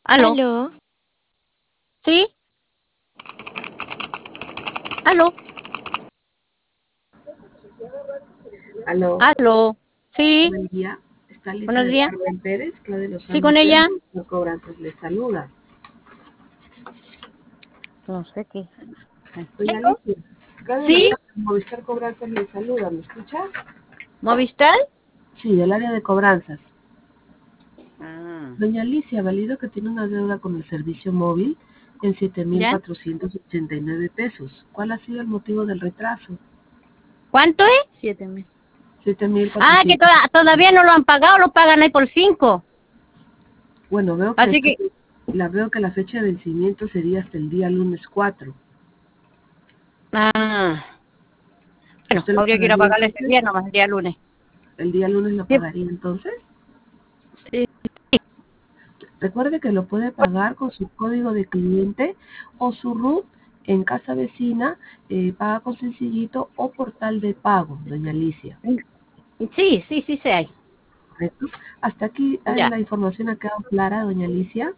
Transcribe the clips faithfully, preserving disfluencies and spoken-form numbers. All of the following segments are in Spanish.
Aló. Aló. ¿Sí? Aló. Aló, Aló. Sí. buen día. Está Lisa Buenos de días. Carmen Pérez, Claudia Sí, Lozano con Pérez, ella. no cobranzas, les saluda. No sé qué. Doña Alicia, Claudia ¿Sí? Lozano, Movistar Cobranzas les saluda, ¿me escucha? ¿Movistar? Sí, del área de cobranzas. Ah. Doña Alicia, valido que tiene una deuda con el servicio móvil en siete mil ¿Ya? cuatrocientos ochenta y nueve pesos. ¿Cuál ha sido el motivo del retraso? ¿Cuánto es? Siete mil. siete mil Ah, que cuatrocientos. toda- todavía no lo han pagado, lo pagan ahí por cinco. Bueno, veo que Así esto- que, la veo que la fecha de vencimiento sería hasta el día lunes cuatro. ah, bueno, ¿Usted lo habría que ir a pagaría pagarle ese entonces? día nomás, el día lunes. ¿El día lunes lo Sí, pagaría entonces? sí. Recuerde que lo puede pagar con su código de cliente o su R U T en casa vecina, eh, paga con Sencillito o portal de pago, doña Alicia. Sí, sí, sí, sí hay. ¿Correcto? Hasta aquí eh, Ya. la información ha quedado clara, doña Alicia.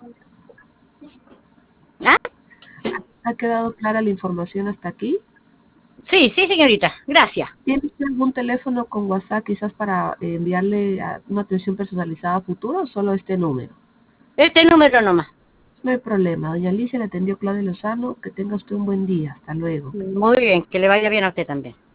¿Ah? ¿Ha quedado clara la información hasta aquí? Sí, sí, señorita. Gracias. ¿Tiene usted algún teléfono con WhatsApp quizás para eh, enviarle a- una atención personalizada a futuro o solo este número? Este número nomás. No hay problema. Doña Alicia le atendió Claudia Lozano. Que tenga usted un buen día. Hasta luego. Muy bien, que le vaya bien a usted también.